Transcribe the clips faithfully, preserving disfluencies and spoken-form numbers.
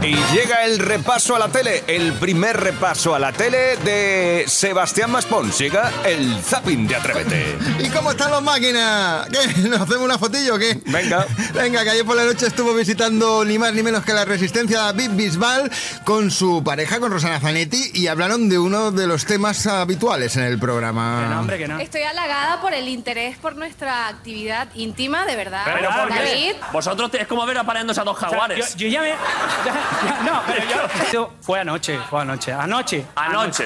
Y llega el repaso a la tele, el primer repaso a la tele de Sebastián Maspons. Llega el zapping de Atrévete. ¿Y cómo están los máquinas? ¿Qué? ¿Nos hacemos una fotillo o qué? Venga. Venga, que ayer por la noche estuvo visitando ni más ni menos que la Resistencia David Bisbal con su pareja, con Rosana Zanetti, y hablaron de uno de los temas habituales en el programa. Que no, hombre, que no. Estoy halagada por el interés por nuestra actividad íntima, de verdad. Pero ¿por qué? David. Vosotros es como ver apareándose a dos O sea, jaguares. yo, yo ya me... ya- ya- no, pero yo... Fue anoche, fue anoche. Anoche. Anoche.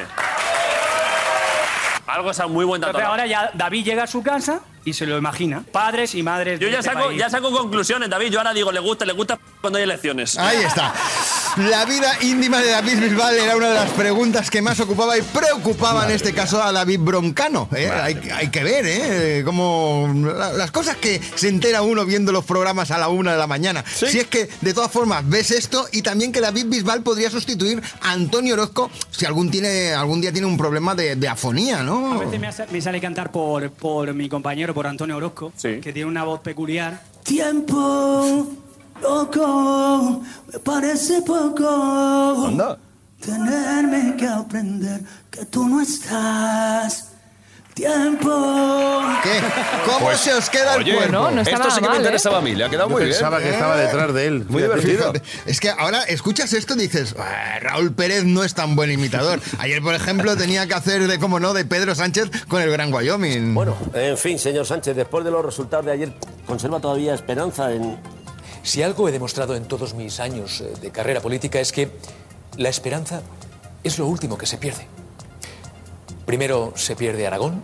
Algo es muy buen dato. Entonces ahora ya David llega a su casa y se lo imagina. Padres y madres Yo de ya este saco, país. ya saco conclusiones, David. Yo ahora digo, le gusta, le gusta cuando hay elecciones. Ahí está. La vida íntima de David Bisbal era una de las preguntas que más ocupaba y preocupaba en este caso a David Broncano. ¿eh? Hay, hay que ver, ¿eh? Como la- las cosas que se entera uno viendo los programas a la una de la mañana. ¿Sí? Si es que, de todas formas, ves esto y también que David Bisbal podría sustituir a Antonio Orozco si algún, tiene, algún día tiene un problema de, de afonía, ¿no? A veces me, hace- me sale cantar por, por mi compañero, por Antonio Orozco, Sí. que tiene una voz peculiar. Tiempo, loco, me parece poco. Anda. Tenerme que aprender que tú no estás. Tiempo. ¿Qué? ¿Cómo Pues, se os queda el oye, cuerpo? no, no está esto nada sí que me mal, interesaba a mí, le ha quedado Yo muy bien. pensaba que estaba detrás de él. Muy Fíjate. divertido. Es que ahora escuchas esto y dices, "Ah, Raúl Pérez no es tan buen imitador". Ayer, por ejemplo, tenía que hacer de, como no, de Pedro Sánchez con el Gran Wyoming. Bueno, en fin, señor Sánchez, después de los resultados de ayer, ¿conserva todavía esperanza en...? Si algo he demostrado en todos mis años eh, de carrera política es que la esperanza es lo último que se pierde. Primero se pierde Aragón,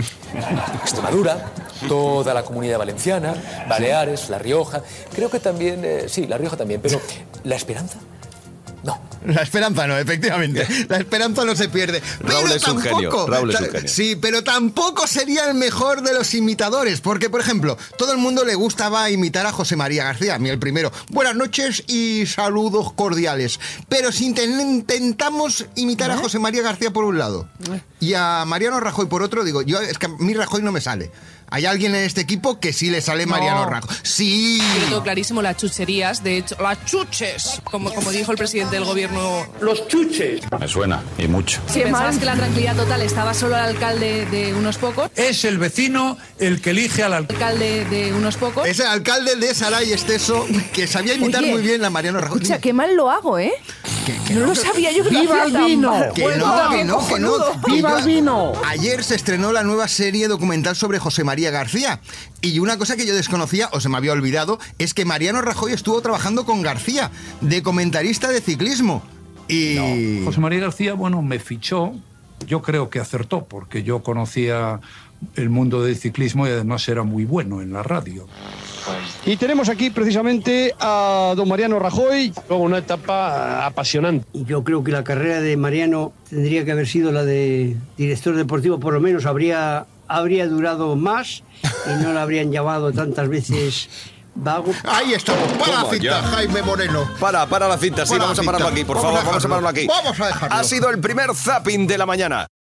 Extremadura, toda la Comunidad Valenciana, Baleares, La Rioja. Creo que también, eh, sí, La Rioja también, pero ¿la esperanza? No. La esperanza no, efectivamente. La esperanza no se pierde. Raúl Pero es un genio, tampoco- Raúl es ta- un genio. Sí, pero tampoco sería el mejor de los imitadores. Porque, por ejemplo, todo el mundo le gustaba imitar a José María García. A mí el primero. Buenas noches y saludos cordiales. Pero si inten- intentamos imitar a José María García por un lado y a Mariano Rajoy por otro, digo, yo es que a mí Rajoy no me sale. Hay alguien en este equipo que sí le sale Mariano Rajoy. Sí. Yo lo tengo clarísimo, las chucherías, de hecho, las chuches, como, como dijo el presidente del gobierno. Los chuches. Me suena, y mucho. Si pensabas que la tranquilidad total estaba solo al alcalde de unos pocos, Es el vecino el que elige al alcalde. alcalde de unos pocos. Es el alcalde de Saray Esteso, que sabía imitar Oye, muy bien a Mariano Rajoy. Escucha, qué mal lo hago, ¿eh? Que- que no, lo sabía yo que lo ¡Viva hacía el tan vino! mal. Que Bueno, no, que qué no, que no. cojonudo. Que ¡Viva yo- el vino! Ayer se estrenó la nueva serie documental sobre José María García. Y una cosa que yo desconocía, o se me había olvidado, es que Mariano Rajoy estuvo trabajando con García, de comentarista de ciclismo. Y... José María García, bueno, me fichó. Yo creo que acertó, porque yo conocía el mundo del ciclismo y además era muy bueno en la radio. Y tenemos aquí precisamente a don Mariano Rajoy. Luego una etapa apasionante. Yo creo que la carrera de Mariano tendría que haber sido la de director deportivo, por lo menos habría, habría durado más y no la habrían llamado tantas veces vago. Ahí estamos, para la Toma cinta, ya. Jaime Moreno. Para, para la cinta, sí, Para la vamos a pararlo cinta. aquí, por Vamos favor, a vamos a dejarlo. pararlo aquí. Vamos a dejarlo. Ha sido el primer zapping de la mañana.